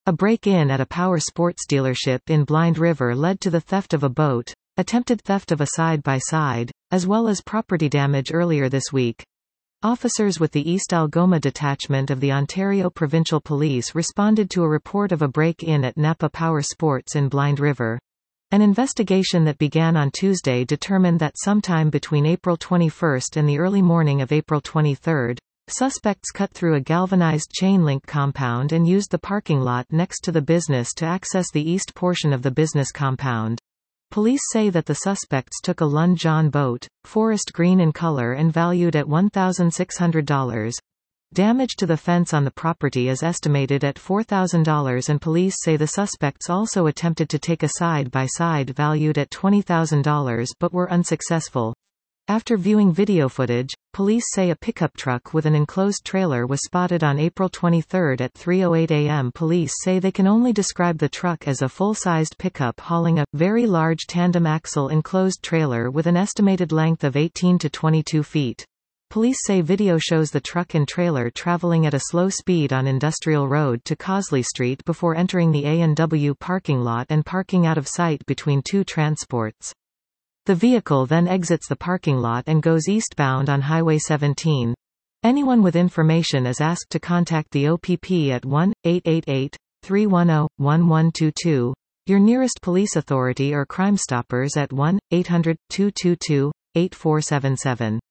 A break-in at a power sports dealership in Blind River led to the theft of a boat, attempted theft of a side-by-side, as well as property damage earlier this week. Officers with the East Algoma detachment of the Ontario Provincial Police responded to a report of a break-in at Napa Power Sports in Blind River. An investigation that began on Tuesday determined that sometime between April 21 and the early morning of April 23, suspects cut through a galvanized chain-link compound and used the parking lot next to the business to access the east portion of the business compound. Police say that the suspects took a Lund John boat, forest green in color and valued at $1,600. Damage to the fence on the property is estimated at $4,000, and police say the suspects also attempted to take a side-by-side valued at $20,000 but were unsuccessful. After viewing video footage, police say a pickup truck with an enclosed trailer was spotted on April 23 at 3:08 a.m. Police say they can only describe the truck as a full-sized pickup hauling a very large tandem-axle enclosed trailer with an estimated length of 18 to 22 feet. Police say video shows the truck and trailer traveling at a slow speed on Industrial Road to Cosley Street before entering the A&W parking lot and parking out of sight between two transports. The vehicle then exits the parking lot and goes eastbound on Highway 17. Anyone with information is asked to contact the OPP at 1-888-310-1122, your nearest police authority or Crime Stoppers at 1-800-222-8477.